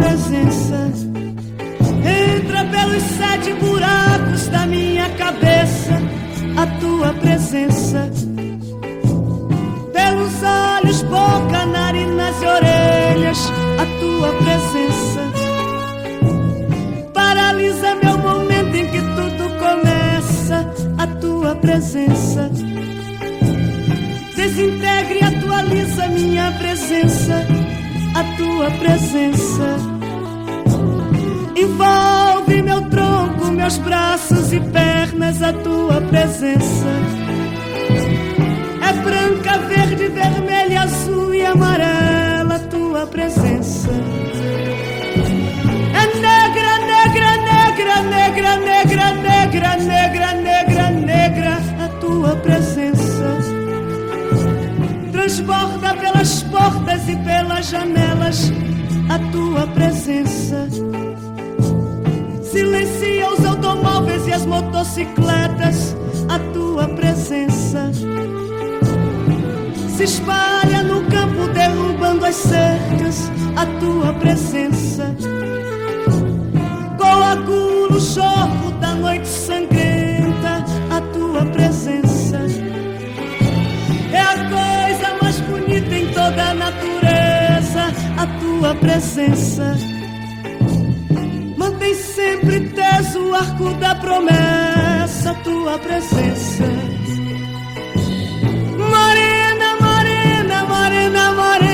presença entra pelos 7 buracos da minha cabeça. A tua presença pelos olhos, boca, narinas e orelhas. A tua presença paralisa meu momento em que tudo começa. A tua presença desintegra e atualiza minha presença. A tua presença envolve meu tronco, meus braços e pernas. A tua presença é branca, verde, vermelha, azul e amarela. A tua presença é negra, negra, negra, negra, negra, negra, negra, negra, negra. A tua presença transborda pelas portas e pelas janelas. A tua presença silencia os automóveis e as motocicletas. A tua presença se espalha no campo, derrubando as cercas. A tua presença coagula o chorro da noite sangrenta. A tua presença é a coisa mais bonita em toda a natureza. A tua presença mantém sempre teso o arco da promessa. A tua presença morena, morena, morena, morena.